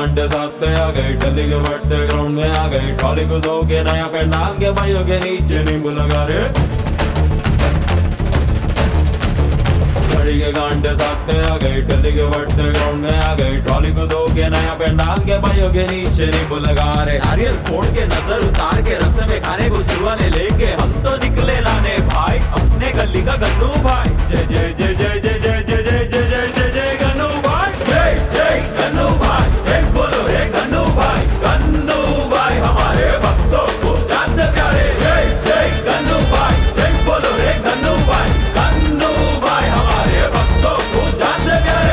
गांडे साथ में आ गए, दिल्ली के बड़े ग्राउंड में आ गए, ट्रॉली को दो के नया पेंट डाल के भाइयों के नीचे नींबू लगा रे। लड़ी के गांडे साथ में आ गए, दिल्ली के बड़े ग्राउंड में आ गए, ट्रॉली को दो के नया पेंट डाल के भाइयों के नीचे नींबू लगा रे। नारियल फोड़ के नजर उतार के रस्ते में खाने को छुआने लेके हम तो निकले लाने भाई अपने गली का गन्नू भाई। जय जय जय जय जय जय जय जय जय जय जय जय गन्नू भाई, जय जय गन्नू भाई, जय बोलो रे गन्नू भाई। गन्नू भाई हमारे भक्तों को जान से प्यारे, जय जय गन्नू भाई, जय बोलो रे गन्नू भाई। गन्नू भाई हमारे भक्तों को जान से प्यारे।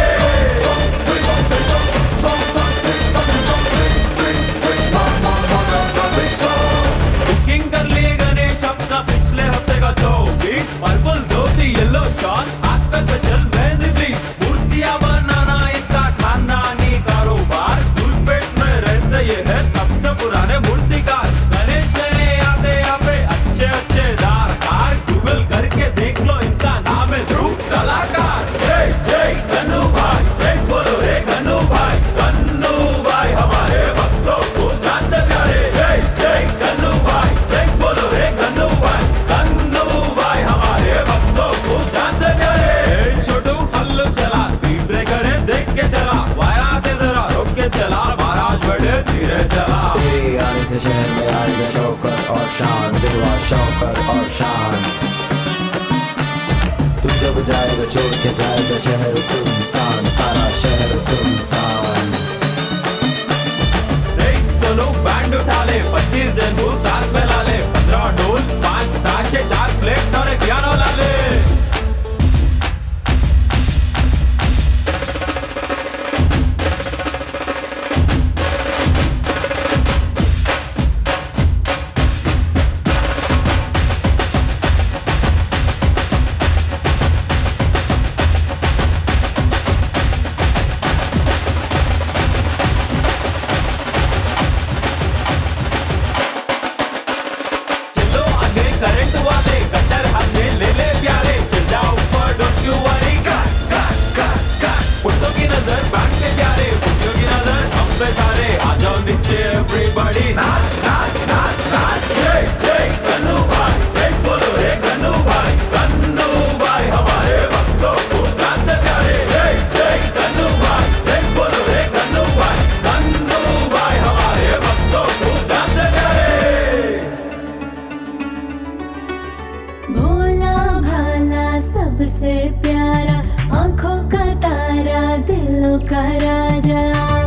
बुकिंग कर लिए गणेश अपना पिछले हफ्ते का 24, पर्पल धोती येलो शॉल हाथ पे स्पेशल मेहंदी प्लीज। मूर्तियां बनाना इतना खानदानी कारोबार, दूरपेट में रहते ये है सबसे पुराने मूर्तिकार। गणेश ने आते यहाँ पे अच्छे अच्छे दारकार, गूगल करके देख लो इनका नाम है ध्रुव कलाकार। जय जय गन्नू भाई, जय बोलो रे गन्नू भाई। गन्नू भाई हमारे भक्तों को जान से प्यारे, जय जय गन्नू भाई, जय बोलो रे गन्नू भाई। गन्नू भाई हमारे भक्तों को जान से प्यारे। छोटू हल्लू चला, स्पीड ब्रेकर है देख के चला, वाया आते जरा रोक के चला, महाराज बड़े धीरे चला। तेरे आने से शहर में आएगा शौकत और शान, दिलवा शौकत और शान। तू जब जाएगा छोड़ के जाएगा शहर सुनसान, सारा शहर सुनसान। सुनो बैंड उठा ले, 25 जन को साथ में ला ले, 15 ढोल 5 ताशे 4 प्लेट और एक पियानो ला ले। करंट वाले कट्टर हाथ में ले ले प्यारे, चल जाओ ऊपर डोंट यू वरी। पुट्टों की नजर बैंड पे प्यारे, पुट्टियों की नजर हम पे सारे, आ जाओ नीचे एवरीबॉडी नाच नाच नाच नाच। जय जय गन्नू भाई, जय बोलो रे गन्नू भाई। गन्नू भाई हमारे भक्तों को जान से प्यारे, जय जय गन्नू भाई, जय बोलो रे गन्नू भाई। गन्नू भाई हमारे भक्तों को जान से प्यारे। भोला भाला सबसे प्यारा, आंखों का तारा दिलों का राजा।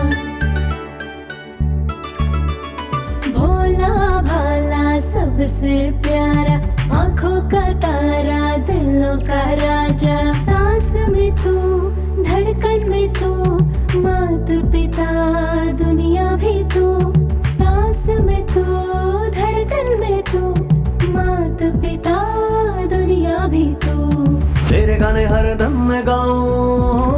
भोला भाला सबसे प्यारा, आंखों का तारा दिलों का राजा। सांस में तू, धड़कन में तू, माता पिता दुनिया भी तू। सांस में तू, धड़कन में तू, माता पिता दुनिया भी तू। तेरे गाने हर दम में गाऊं,